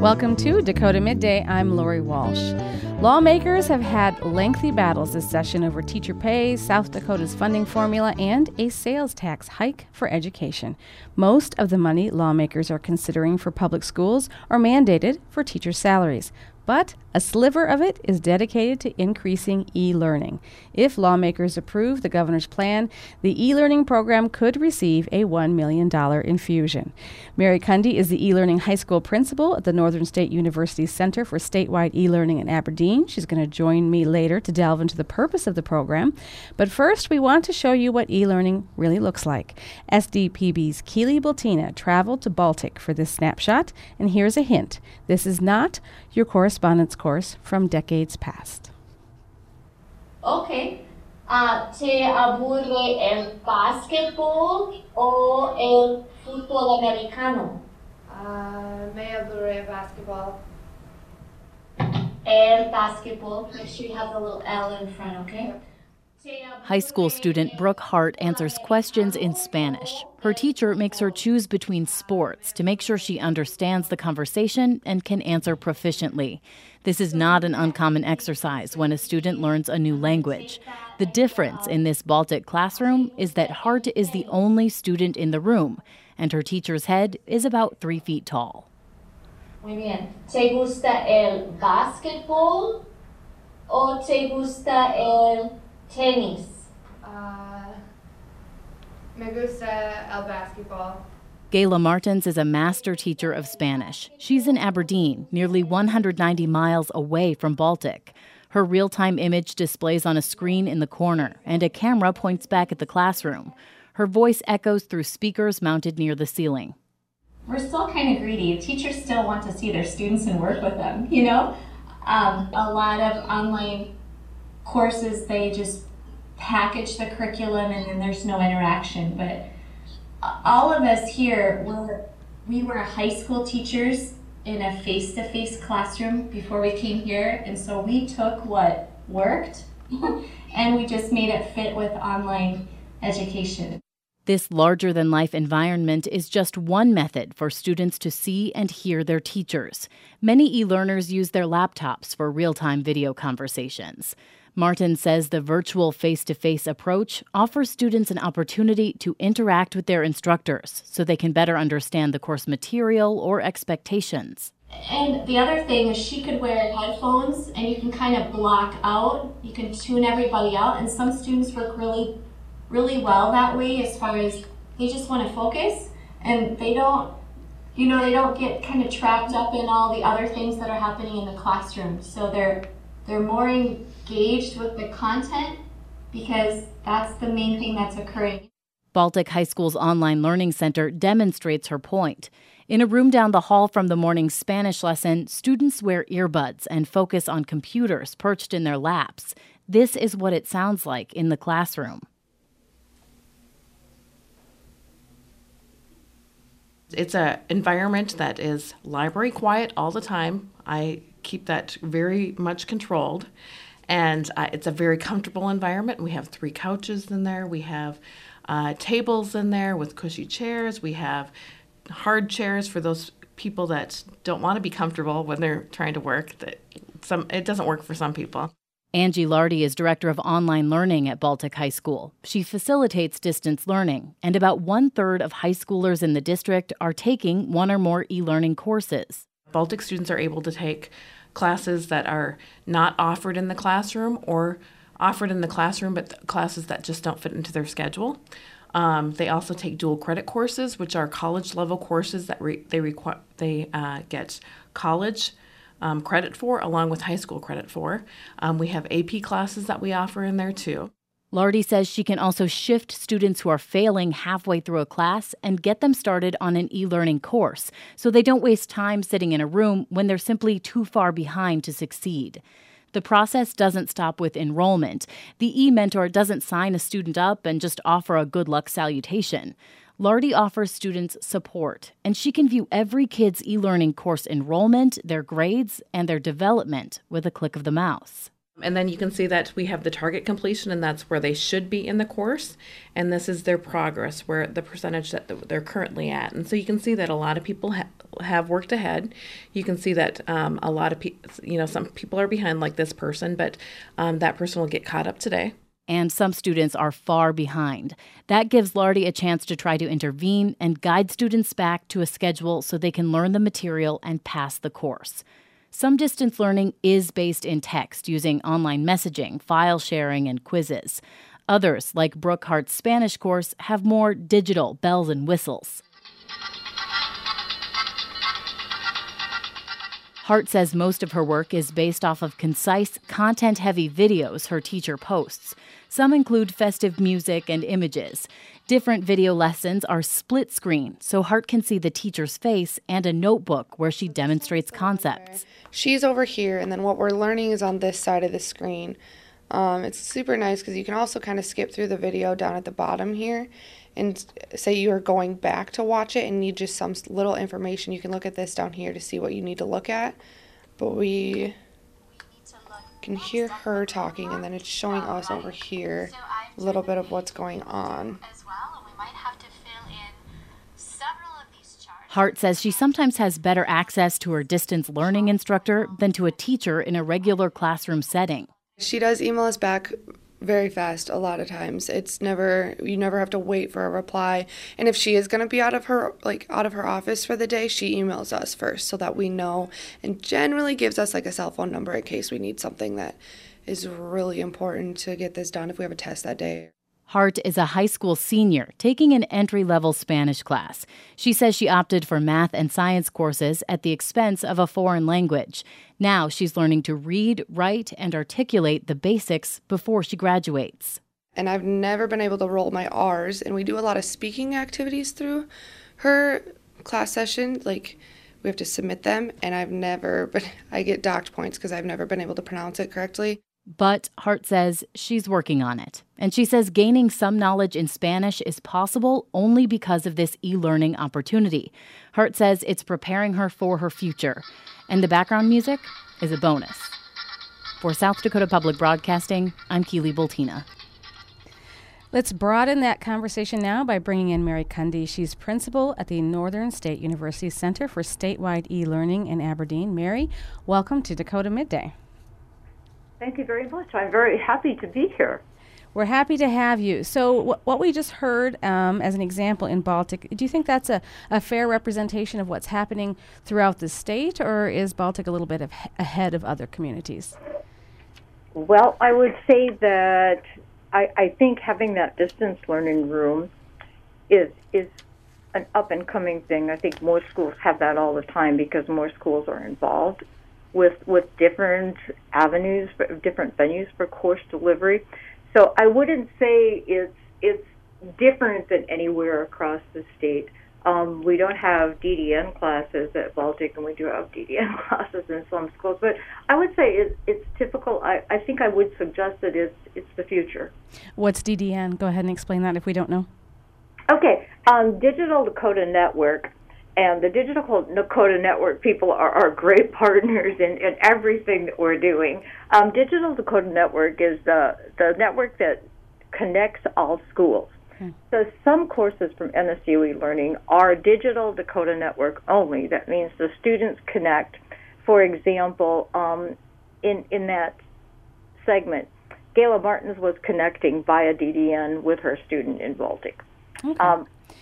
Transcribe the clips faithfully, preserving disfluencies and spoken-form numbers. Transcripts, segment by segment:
Welcome to Dakota Midday. I'm Lori Walsh. Lawmakers have had lengthy battles this session over teacher pay, South Dakota's funding formula, and a sales tax hike for education. Most of the money lawmakers are considering for public schools are mandated for teacher salaries, but a sliver of it is dedicated to increasing e-learning. If lawmakers approve the governor's plan, the e-learning program could receive a one million dollars infusion. Mary Cundy is the e-learning high school principal at the Northern State University Center for Statewide E-Learning in Aberdeen. She's going to join me later to delve into the purpose of the program. But first, we want to show you what e-learning really looks like. S D P B's Keely Bultina traveled to Baltic for this snapshot, and here's a hint. This is not your correspondence course from decades past. Okay. Uh, ¿Te aburre el básquetbol o el fútbol americano? Uh, me aburre basketball. El básquetbol. Make sure you have the little L in front, okay? High school student Brooke Hart answers questions in Spanish. Her teacher makes her choose between sports to make sure she understands the conversation and can answer proficiently. This is not an uncommon exercise when a student learns a new language. The difference in this Baltic classroom is that Hart is the only student in the room, and her teacher's head is about three feet tall. Muy bien. ¿Te gusta el básquetbol o te gusta el tenis? Uh, me gusta el basketball. Gayla Martins is a master teacher of Spanish. She's in Aberdeen, nearly one hundred ninety miles away from Baltic. Her real-time image displays on a screen in the corner, and a camera points back at the classroom. Her voice echoes through speakers mounted near the ceiling. We're still kind of greedy. Teachers still want to see their students and work with them, you know? Um, a lot of online courses, they just package the curriculum and then there's no interaction. But all of us here, were, we were high school teachers in a face-to-face classroom before we came here. And so we took what worked and we just made it fit with online education. This larger-than-life environment is just one method for students to see and hear their teachers. Many e-learners use their laptops for real-time video conversations. Martin says the virtual face-to-face approach offers students an opportunity to interact with their instructors so they can better understand the course material or expectations. And the other thing is she could wear headphones and you can kind of block out, you can tune everybody out, and some students work really really well that way as far as they just want to focus and they don't, you know, they don't get kind of trapped up in all the other things that are happening in the classroom. So they're they're more engaged with the content because that's the main thing that's occurring. Baltic High School's online learning center demonstrates her point. In a room down the hall from the morning Spanish lesson, students wear earbuds and focus on computers perched in their laps. This is what it sounds like in the classroom. It's an environment that is library quiet all the time. I keep that very much controlled. And uh, it's a very comfortable environment. We have three couches in there. We have uh, tables in there with cushy chairs. We have hard chairs for those people that don't want to be comfortable when they're trying to work. That some it doesn't work for some people. Angie Lardy is director of online learning at Baltic High School. She facilitates distance learning, and about one-third of high schoolers in the district are taking one or more e-learning courses. Baltic students are able to take classes that are not offered in the classroom or offered in the classroom, but classes that just don't fit into their schedule. Um, they also take dual credit courses, which are college-level courses that re- they require they uh, get college Um, credit for, along with high school credit for. Um, we have A P classes that we offer in there, too. Lardy says she can also shift students who are failing halfway through a class and get them started on an e-learning course so they don't waste time sitting in a room when they're simply too far behind to succeed. The process doesn't stop with enrollment. The e-mentor doesn't sign a student up and just offer a good luck salutation. Lardy offers students support, and she can view every kid's e-learning course enrollment, their grades, and their development with a click of the mouse. And then you can see that we have the target completion, and that's where they should be in the course. And this is their progress, where the percentage that they're currently at. And so you can see that a lot of people ha- have worked ahead. You can see that um, a lot of people, you know, some people are behind, like this person, but um, that person will get caught up today. And some students are far behind. That gives Lardy a chance to try to intervene and guide students back to a schedule so they can learn the material and pass the course. Some distance learning is based in text using online messaging, file sharing, and quizzes. Others, like Brooke Hart's Spanish course, have more digital bells and whistles. Hart says most of her work is based off of concise, content-heavy videos her teacher posts. Some include festive music and images. Different video lessons are split screen, so Hart can see the teacher's face and a notebook where she demonstrates concepts. She's over here, and then what we're learning is on this side of the screen. Um, it's super nice because you can also kind of skip through the video down at the bottom here and say you are going back to watch it and need just some little information. You can look at this down here to see what you need to look at. But we can hear her talking, and then it's showing us over here a little bit of what's going on. Hart says she sometimes has better access to her distance learning instructor than to a teacher in a regular classroom setting. She does email us back very fast a lot of times. It's never, you never have to wait for a reply. And if she is going to be out of her like out of her office for the day, she emails us first so that we know, and generally gives us like a cell phone number in case we need something that is really important to get this done if we have a test that day. Hart is a high school senior taking an entry-level Spanish class. She says she opted for math and science courses at the expense of a foreign language. Now she's learning to read, write, and articulate the basics before she graduates. And I've never been able to roll my R's, and we do a lot of speaking activities through her class session. Like, we have to submit them, and I've never, but I get docked points because I've never been able to pronounce it correctly. But Hart says she's working on it. And she says gaining some knowledge in Spanish is possible only because of this e-learning opportunity. Hart says it's preparing her for her future. And the background music is a bonus. For South Dakota Public Broadcasting, I'm Keely Bultina. Let's broaden that conversation now by bringing in Mary Cundy. She's principal at the Northern State University Center for Statewide E-Learning in Aberdeen. Mary, welcome to Dakota Midday. Thank you very much. I'm very happy to be here. We're happy to have you. So wh- what we just heard um, as an example in Baltic, do you think that's a, a fair representation of what's happening throughout the state, or is Baltic a little bit of he- ahead of other communities? Well, I would say that I, I think having that distance learning room is is an up-and-coming thing. I think most schools have that all the time because more schools are involved with with different avenues, for, different venues for course delivery. So I wouldn't say it's it's different than anywhere across the state. Um, we don't have D D N classes at Baltic, and we do have D D N classes in some schools. But I would say it's, it's typical. I, I think I would suggest that it's, it's the future. What's D D N? Go ahead and explain that if we don't know. Okay. Um, Digital Dakota Network. And the Digital Dakota Network people are, are great partners in, in everything that we're doing. Um, Digital Dakota Network is the, the network that connects all schools. Hmm. So some courses from N S U E-Learning are Digital Dakota Network only. That means the students connect. For example, um, in, in that segment, Gayla Martins was connecting via D D N with her student in Baltic. Okay. Um,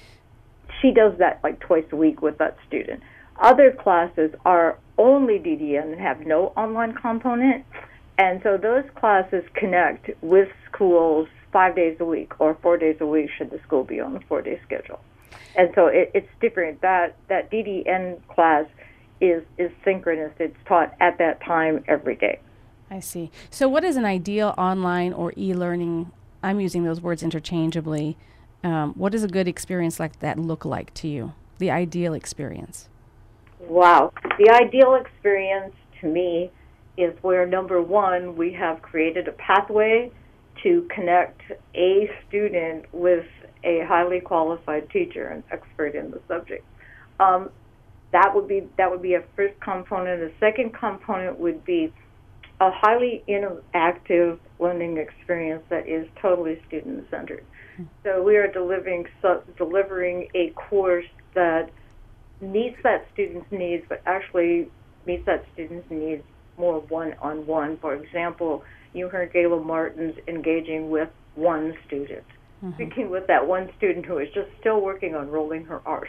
She does that like twice a week with that student. Other classes are only D D N and have no online component. And so those classes connect with schools five days a week or four days a week should the school be on a four-day schedule. And so it, it's different. That that D D N class is, is synchronous. It's taught at that time every day. I see. So what is an ideal online or e-learning? I'm using those words interchangeably. Um, what does a good experience like that look like to you? The ideal experience. Wow. The ideal experience to me is where, number one, we have created a pathway to connect a student with a highly qualified teacher, an expert in the subject. Um, that would be that would be a first component. The second component would be a highly interactive learning experience that is totally student-centered. So we are delivering so, delivering a course that meets that student's needs, but actually meets that student's needs more one-on-one. For example, you heard Gayla Martins engaging with one student, mm-hmm. speaking with that one student who is just still working on rolling her R's.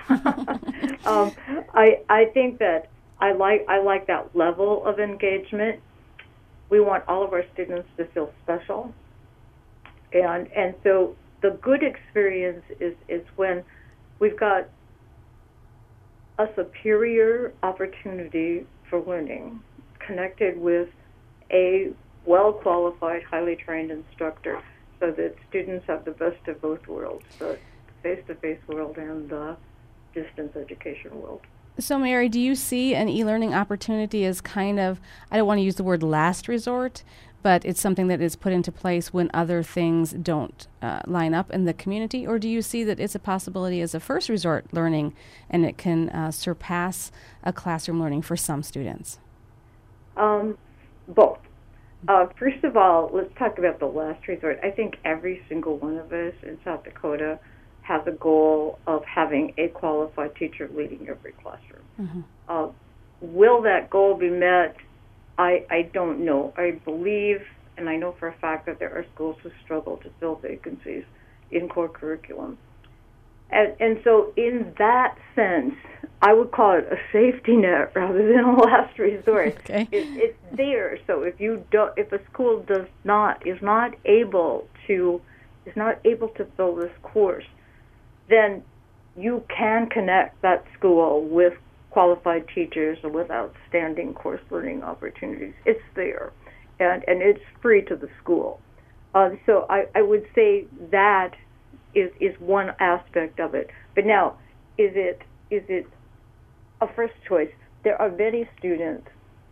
um, I I think that I like I like that level of engagement. We want all of our students to feel special, and and so the good experience is is when we've got a superior opportunity for learning, connected with a well-qualified, highly trained instructor, so that students have the best of both worlds, the face-to-face world and the distance education world. So, Mary, do you see an e-learning opportunity as kind of, I don't want to use the word last resort, but it's something that is put into place when other things don't uh, line up in the community? Or do you see that it's a possibility as a first resort learning and it can uh, surpass a classroom learning for some students? Um, both. Uh, first of all, let's talk about the last resort. I think every single one of us in South Dakota has a goal of having a qualified teacher leading every classroom. Mm-hmm. Uh, will that goal be met? I, I don't know. I believe, and I know for a fact, that there are schools who struggle to fill vacancies in core curriculum. And, and so in that sense, I would call it a safety net rather than a last resort. Okay. It, it's there. So if you don't, if a school does not, is not able to, is not able to fill this course, then you can connect that school with qualified teachers and with outstanding course learning opportunities. It's there, and, and it's free to the school. Uh, so I, I would say that is is one aspect of it. But now, is it is it a first choice? There are many students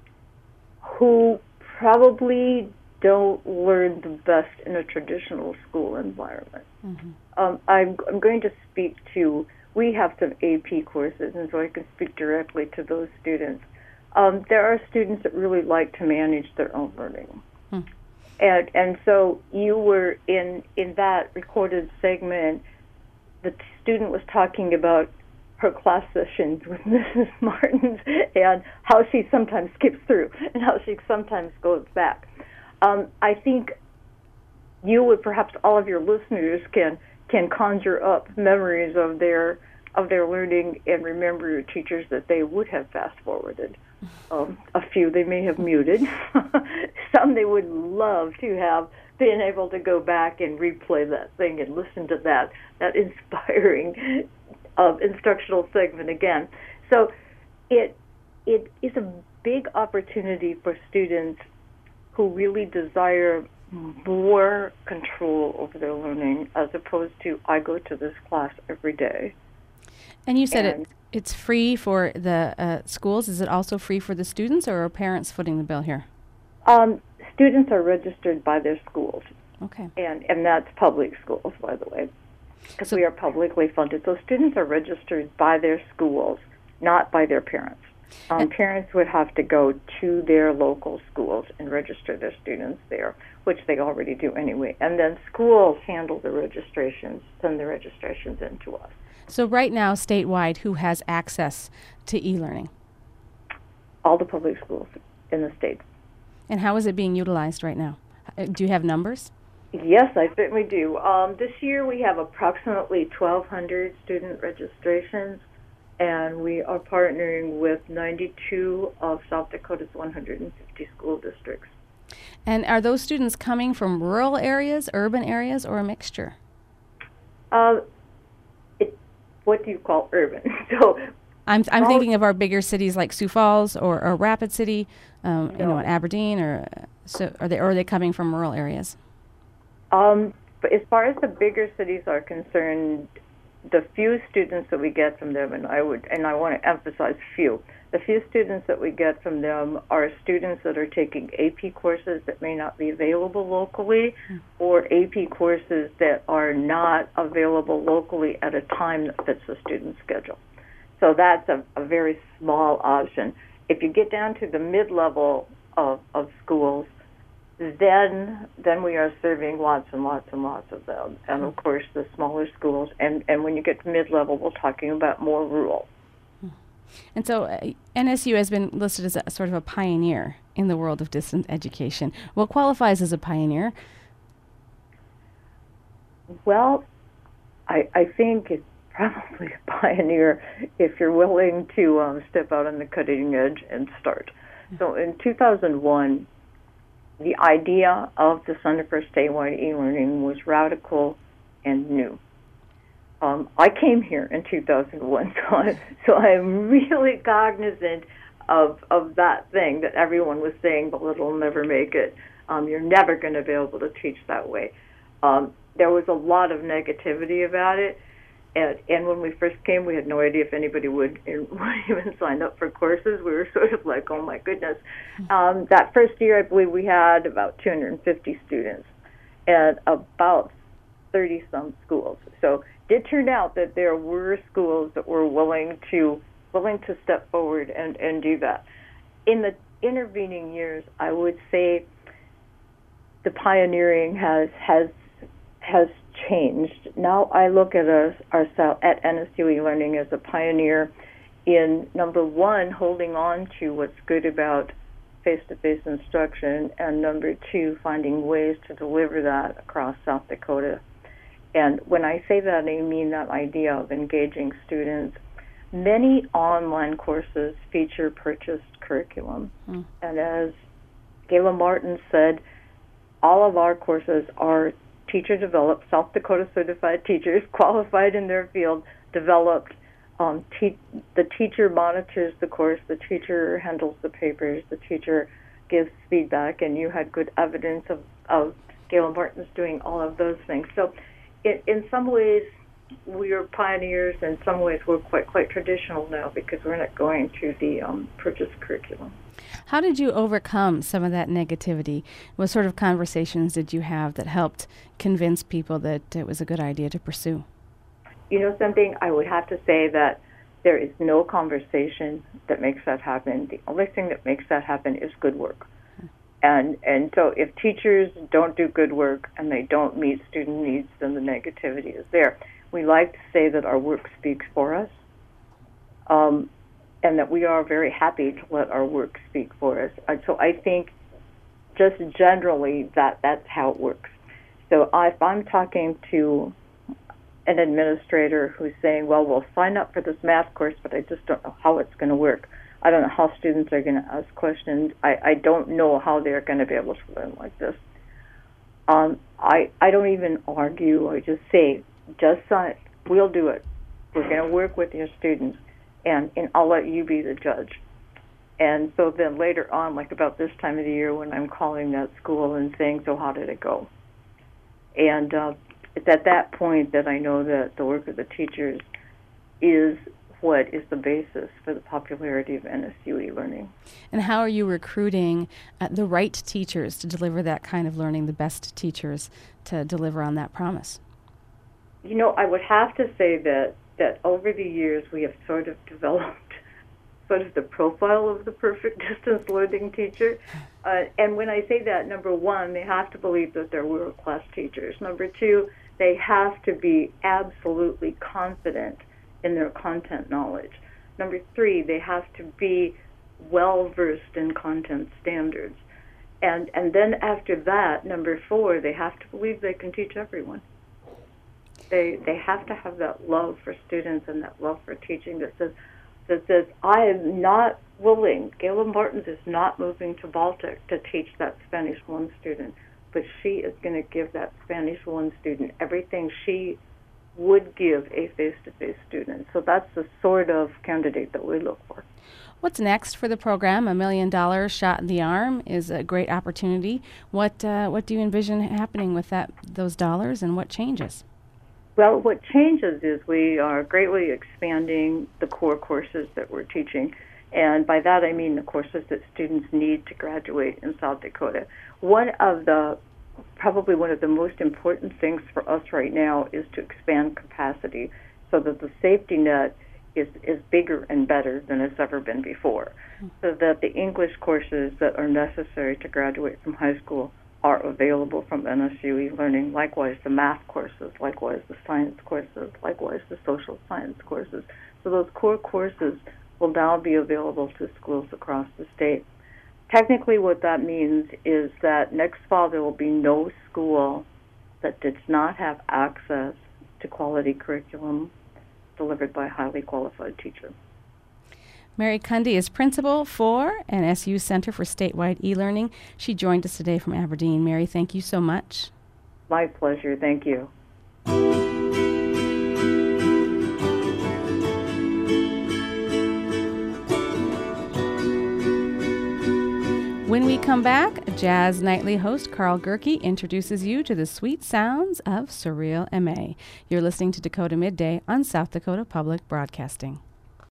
who probably don't learn the best in a traditional school environment. Mm-hmm. Um, I'm, I'm going to speak to, we have some A P courses, and so I can speak directly to those students. Um, there are students that really like to manage their own learning. Hmm. And and so you were in, in that recorded segment, the student was talking about her class sessions with Missus Martins and how she sometimes skips through and how she sometimes goes back. Um, I think you would, perhaps all of your listeners can can conjure up memories of their of their learning and remember your teachers that they would have fast forwarded. Um, a few they may have muted. Some they would love to have been able to go back and replay that thing and listen to that that inspiring uh, instructional segment again. So it it is a big opportunity for students who really desire more control over their learning, as opposed to, I go to this class every day. And you said and it, it's free for the uh, schools. Is it also free for the students, or are parents footing the bill here? Um, students are registered by their schools. Okay. And, and that's public schools, by the way, because so we are publicly funded. So students are registered by their schools, not by their parents. Um, parents would have to go to their local schools and register their students there, which they already do anyway. And then schools handle the registrations, send the registrations in to us. So right now, statewide, who has access to e-learning? All the public schools in the state. And how is it being utilized right now? Uh, Do you have numbers? Yes, I certainly do. Um, this year we have approximately twelve hundred student registrations, and we are partnering with ninety-two of South Dakota's one hundred fifty school districts. And are those students coming from rural areas, urban areas, or a mixture? Uh, it, what do you call urban? so I'm I'm all, thinking of our bigger cities like Sioux Falls or, or Rapid City, um, no. you know, Aberdeen, or so. Are they or are they coming from rural areas? Um, but as far as the bigger cities are concerned, the few students that we get from them, and I would, and I want to emphasize few, the few students that we get from them are students that are taking A P courses that may not be available locally, mm. or A P courses that are not available locally at a time that fits the student's schedule. So that's a, a very small option. If you get down to the mid-level of, of schools, then then we are serving lots and lots and lots of them. And of course, the smaller schools. And, and when you get to mid-level, we're talking about more rural. And so uh, N S U has been listed as a sort of a pioneer in the world of distance education. What qualifies as a pioneer? Well, I, I think it's probably a pioneer if you're willing to um, step out on the cutting edge and start. So in two thousand one, the idea of the Center for Statewide E-Learning was radical and new. Um, I came here in two thousand one, so, I, so I'm really cognizant of of that thing that everyone was saying, but it'll never make it. Um, you're never going to be able to teach that way. Um, there was a lot of negativity about it, and, and when we first came, we had no idea if anybody would, would even sign up for courses. We were sort of like, oh my goodness. Um, that first year, I believe we had about two hundred fifty students at about thirty-some schools. So it did turn out that there were schools that were willing to willing to step forward and, and do that. In the intervening years, I would say the pioneering has has has changed. Now I look at us ourselves at N S U E-Learning as a pioneer in, number one, holding on to what's good about face-to-face instruction, and number two, finding ways to deliver that across South Dakota. And when I say that, I mean that idea of engaging students. Many online courses feature purchased curriculum. Mm. And as Gayla Martin said, all of our courses are teacher-developed, South Dakota certified teachers, qualified in their field, developed. Um, te- the teacher monitors the course, the teacher handles the papers, the teacher gives feedback, and you had good evidence of, of Gayla Martin's doing all of those things. So it, in some ways, we are pioneers. In some ways, we're quite quite traditional now because we're not going to the um, purchased curriculum. How did you overcome some of that negativity? What sort of conversations did you have that helped convince people that it was a good idea to pursue? You know something, I would have to say that there is no conversation that makes that happen. The only thing that makes that happen is good work. And and so if teachers don't do good work and they don't meet student needs, then the negativity is there. We like to say that our work speaks for us, um, and that we are very happy to let our work speak for us. And so I think just generally that that's how it works. So if I'm talking to an administrator who's saying, well, we'll sign up for this math course, but I just don't know how it's going to work. I don't know how students are going to ask questions. I, I don't know how they're going to be able to learn like this. Um, I, I don't even argue. I just say, just sign it. We'll do it. We're going to work with your students, and, and I'll let you be the judge. And so then later on, like about this time of the year when I'm calling that school and saying, so how did it go? And uh, it's at that point that I know that the work of the teachers is what is the basis for the popularity of N S U E-Learning. And how are you recruiting uh, the right teachers to deliver that kind of learning, the best teachers to deliver on that promise? You know, I would have to say that, that over the years we have sort of developed sort of the profile of the perfect distance learning teacher. Uh, and when I say that, number one, they have to believe that they're world-class teachers. Number two, they have to be absolutely confident in their content knowledge. Number three, they have to be well-versed in content standards. And and then after that, number four, they have to believe they can teach everyone. They they have to have that love for students and that love for teaching that says, that says I am not willing, Gayla Martin is not moving to Baltic to teach that Spanish one student, but she is going to give that Spanish one student everything she would give a face-to-face student. So that's the sort of candidate that we look for. What's next for the program? A million dollar shot in the arm is a great opportunity. What uh, what do you envision happening with that those dollars, and what changes? Well, what changes is we are greatly expanding the core courses that we're teaching. And by that I mean the courses that students need to graduate in South Dakota. One of the Probably one of the most important things for us right now is to expand capacity so that the safety net is, is bigger and better than it's ever been before. So that the English courses that are necessary to graduate from high school are available from N S U eLearning. Likewise, the math courses, likewise the science courses, likewise the social science courses. So those core courses will now be available to schools across the state. Technically, what that means is that next fall there will be no school that does not have access to quality curriculum delivered by a highly qualified teacher. Mary Cundy is principal for N S U Center for Statewide eLearning. She joined us today from Aberdeen. Mary, thank you so much. My pleasure. Thank you. When we come back, Jazz Nightly host Carl Gerke introduces you to the sweet sounds of Surreal M A. You're listening to Dakota Midday on South Dakota Public Broadcasting.